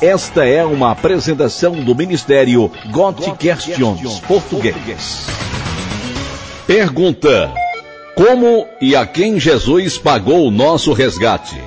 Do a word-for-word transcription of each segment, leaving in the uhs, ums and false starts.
Esta é uma apresentação do Ministério God Questions Português. Pergunta: como e a quem Jesus pagou o nosso resgate?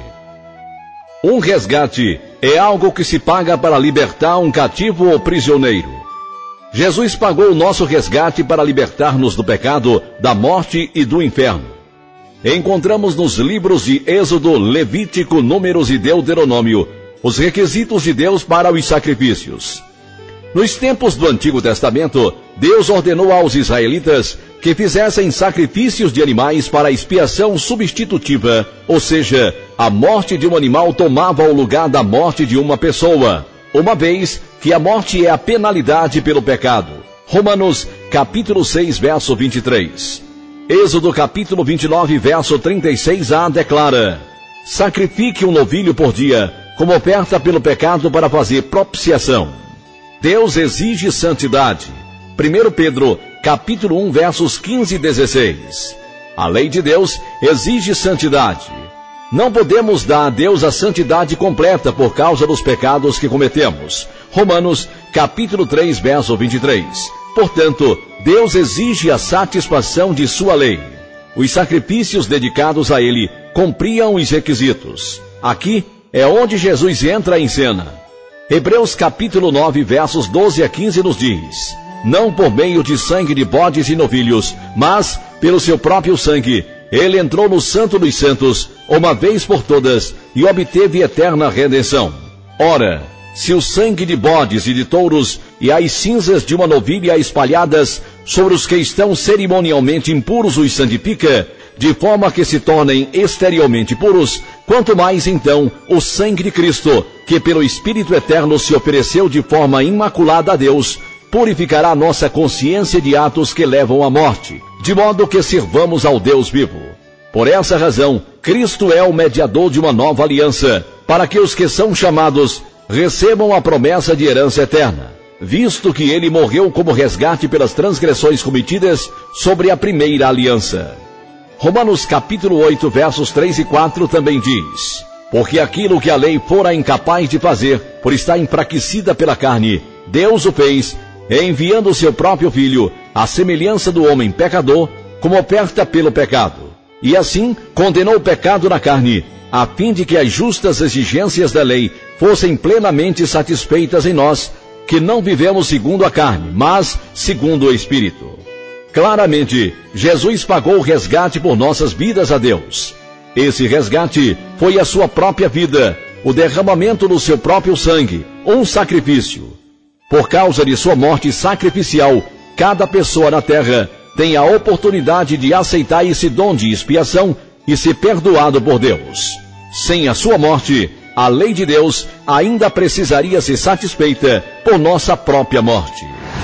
Um resgate é algo que se paga para libertar um cativo ou prisioneiro. Jesus pagou o nosso resgate para libertar-nos do pecado, da morte e do inferno. Encontramos nos livros de Êxodo, Levítico, Números e Deuteronômio os requisitos de Deus para os sacrifícios. Nos tempos do Antigo Testamento, Deus ordenou aos israelitas que fizessem sacrifícios de animais para expiação substitutiva, ou seja, a morte de um animal tomava o lugar da morte de uma pessoa, uma vez que a morte é a penalidade pelo pecado. Romanos, capítulo seis, verso vinte e três. Êxodo, capítulo vinte e nove, verso trinta e seis a declara: sacrifique um novilho por dia, como oferta pelo pecado para fazer propiciação. Deus exige santidade. primeiro Pedro, capítulo um, versos quinze e dezesseis. A lei de Deus exige santidade. Não podemos dar a Deus a santidade completa por causa dos pecados que cometemos. Romanos, capítulo três, verso vinte e três. Portanto, Deus exige a satisfação de sua lei. Os sacrifícios dedicados a Ele cumpriam os requisitos. Aqui é onde Jesus entra em cena. Hebreus capítulo nove, versos doze a quinze nos diz: não por meio de sangue de bodes e novilhos, mas pelo seu próprio sangue, ele entrou no Santo dos Santos, uma vez por todas, e obteve eterna redenção. Ora, se o sangue de bodes e de touros e as cinzas de uma novilha espalhadas sobre os que estão cerimonialmente impuros os santifica, de forma que se tornem exteriormente puros, quanto mais então o sangue de Cristo, que pelo Espírito Eterno se ofereceu de forma imaculada a Deus, purificará nossa consciência de atos que levam à morte, de modo que sirvamos ao Deus vivo. Por essa razão, Cristo é o mediador de uma nova aliança, para que os que são chamados recebam a promessa de herança eterna, visto que ele morreu como resgate pelas transgressões cometidas sobre a primeira aliança. Romanos capítulo oito, versos três e quatro também diz: porque aquilo que a lei fora incapaz de fazer, por estar enfraquecida pela carne, Deus o fez, enviando o seu próprio Filho, à semelhança do homem pecador, como oferta pelo pecado. E assim condenou o pecado na carne, a fim de que as justas exigências da lei fossem plenamente satisfeitas em nós, que não vivemos segundo a carne, mas segundo o Espírito. Claramente, Jesus pagou o resgate por nossas vidas a Deus. Esse resgate foi a sua própria vida, o derramamento do seu próprio sangue, um sacrifício. Por causa de sua morte sacrificial, cada pessoa na terra tem a oportunidade de aceitar esse dom de expiação e ser perdoado por Deus. Sem a sua morte, a lei de Deus ainda precisaria ser satisfeita por nossa própria morte.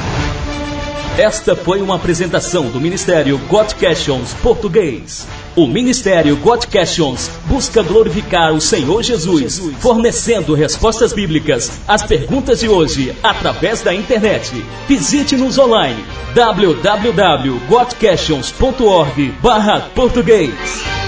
Esta foi uma apresentação do Ministério God Questions Português. O Ministério God Questions busca glorificar o Senhor Jesus, fornecendo respostas bíblicas às perguntas de hoje através da internet. Visite-nos online w w w ponto god questions ponto org barra português.